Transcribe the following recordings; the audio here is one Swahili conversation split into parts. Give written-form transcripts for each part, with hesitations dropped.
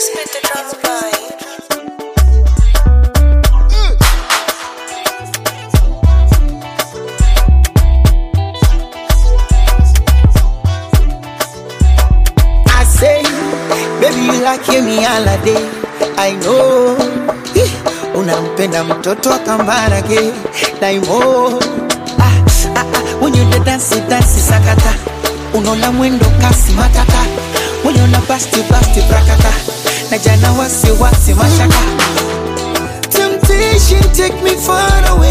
Spit the drums by. I say, baby you like me all day. I know, unampenda mtoto wa Kambarage Daimo. When you the dance sakata, unola mwendo kasi matata. When you na basti prakata, na jana wasi mashaka. Temptation take me far away.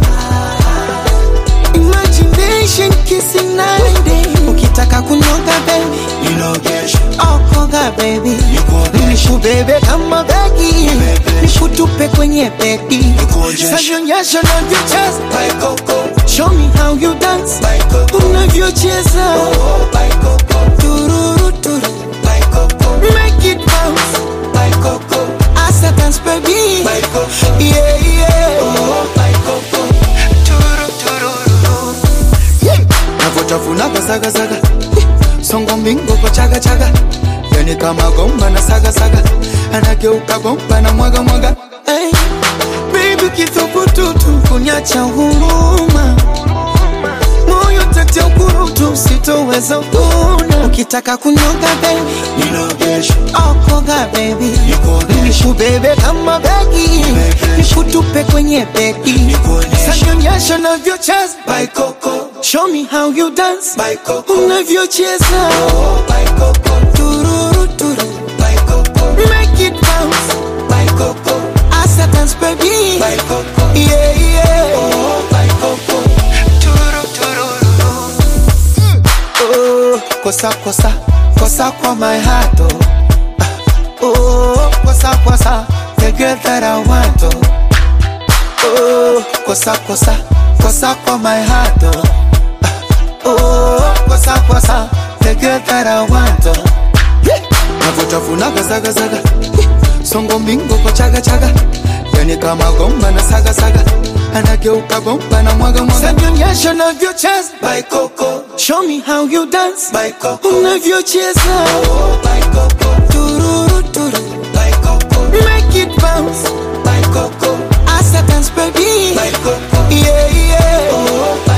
Imagination kissing night and day. Ukitaka kunoga baby, you know gesha. Oh koga baby, nishu bebe kama begi, nishu tupe kwenye bedi. Sanyonyesha na vyo chest, by Coco. Show me how you dance, by Coco. Unavyocheza, oh by Coco. Tururu turu, by Coco. Make it bounce, by Coco. Asa dance baby, by Coco. Yeah yeah, oh by Coco. Turu turu, yeah. Navotafuna saga, songo mingo kwa chaga. Yani kama gomba na saga, anageuka bomba na mwaga. Hey, baby kithubutu kunyacha huruma, moyo tete ukurutu sitoweza kuna. Ukitaka kunyoga baby, ninogesha. Oh koga baby, nishu bebe kama begi, nishu tupe kwenye bedi. Sanyonyesha na vyo chest, by Coco. Show me how you dance, by Coco. Unavyocheza, oh by Coco. Tururu turu, by Coco. Make it bounce, by Coco. Asa dance baby, by Coco. Yeah yeah, oh by Coco. Turu turu. Oh kosa kwa my heart oh. Kosa the girl that I want oh. Kosa kwa my heart oh. Kosa the girl that I want Navutafuna saga songo mingo kwa chaga. Yani kama gomba na saga, anageuka bomba na mwaga. Sanyonyesha na vyo chest, by Coco. Show me how you dance, by Coco. Unavyocheza, oh by Coco. Tururu turu, by Coco. Make it bounce, by Coco. Asa dance baby, by Coco. Yeah yeah, oh by